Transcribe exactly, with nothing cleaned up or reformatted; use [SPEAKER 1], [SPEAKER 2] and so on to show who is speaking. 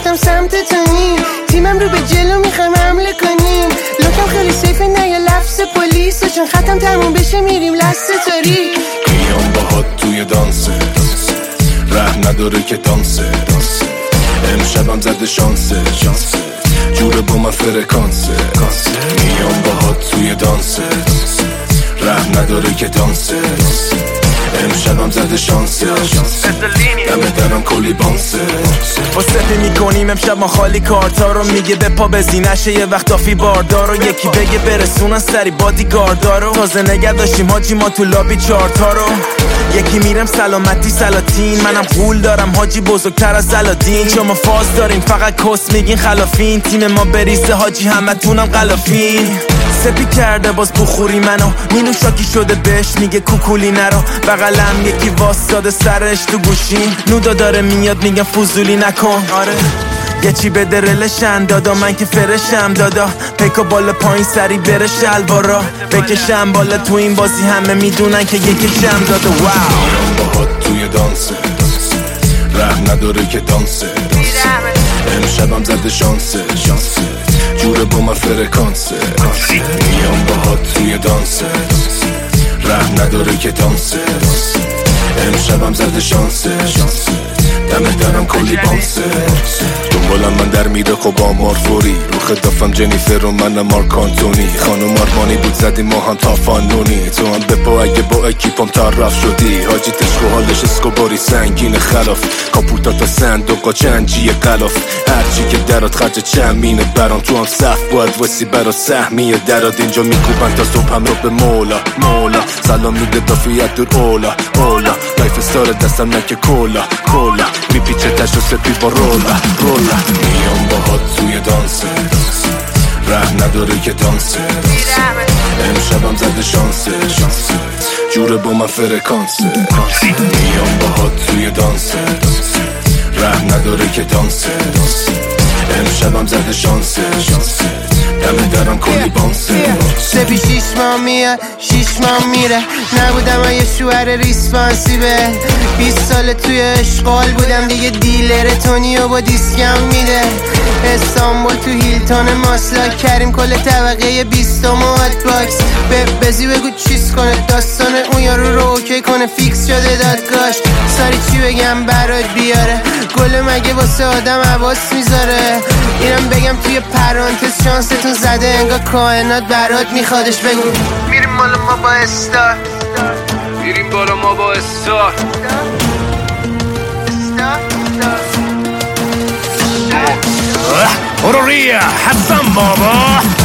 [SPEAKER 1] رفتم سمت تونی، تیمم رو به جلو میخوایم حمله کنیم. لوکم خیلی سیفه نه یه لفظ پلیسه، چون ختم تموم بشه میریم لسته تاریک.
[SPEAKER 2] میام باهات توی دانسه، ره نداره که دانسه. امشبم زده شانسه، جوره با من فرکانسه. میام باهات توی دانسه، ره نداره که دانسه. امشبم زده شانسه، دمه درم کلی بانسه.
[SPEAKER 3] با سپی میکنیم امشب ما خالی کارتا رو، میگه به پا بزینشه یه وقت آفی باردارو. یکی بگه برسونن سری بادی گاردارو، تازه نگه داشتیم حاجی ما تو لابی چارتا رو. یکی میرم سلامتی سلاطین، منم قول دارم حاجی بزرگتر از علادین. شما فاز دارین فقط کس میگین خلافین، تیم ما بریزه حاجی همه تونم غلافین. سپی کرده باز بخوری منو، مینو شاکی شده بهش میگه کوکولی نرو. بغلم یکی واسطاده سرش تو گوشین، نودا داره میاد میگم فضولی نکن. آره یه چی به درلشن دادا، من که فرشم دادا. پیکا بالا پایین سری بره شلوارا بکشم بالا، تو این بازی همه میدونن که یکیشم دادا. واو
[SPEAKER 2] باهات توی دانسه، ره نداره که دانسه. امشبم زده شانسه، جوره با من فرکانسه. میام باهات توی دانسه، ره نداره که دانسه. امشبم زده شانسه، دمه درم کلی بانسه. دنبالم من در میره خب آمار فوری، رو خدافم جنیفر و منم مارک آنتونی. خانوم آرمانی بود زدیم ما هم تا فانونی، تو هم بپا اگه با اکیپم طرف شدی. حاجی تشکو حالش اسکوباری سنگین خلاف، کاپوتا تا صندوقا چنجی غلاف. هرچی که درات خرج چند مینه برام، تو هم صف باید وسی برا سهمیه دراد. اینجا میکوبن تا صبح هم رو به مولا مولا، سلام میده دافیت دور اولا اولا. لایف استار دستم نکه کولا کولا، میپیچه تش و سپی با رولا رولا. میام باهات توی دانسه، ره نداره که دانسه. امشبم زده شانسه، جوره با من فرکانسه. میام باهات توی دانسه، ره نداره که دانسه. امشبم زده شانسه، دمه درم کلی بانسه.
[SPEAKER 1] سپی شیش ماه میاد شیش ماه میره، نبودم یه شوهر ریسپانسیبل. بیست سال توی اشغال بودم دیگه، دیلر تونی و با دیسکم میده. استانبول تو هیلتون ماسلاک، کریم کل طبقه بیستم و هات باکس. بزی بگو چیز کنه داستان اون یارو رو اوکی کنه، فیکس شده دادگاش. ساری چی بگم برات بیاره، گل مگه واسه آدم حواس میذاره. اینم بگم توی پرانتز شانستون زده، انگار کائنات برات میخوادش. بگو میریم بالا ما با استار،
[SPEAKER 4] میریم بالا ما با استار.
[SPEAKER 3] برو ریا حسن بابا.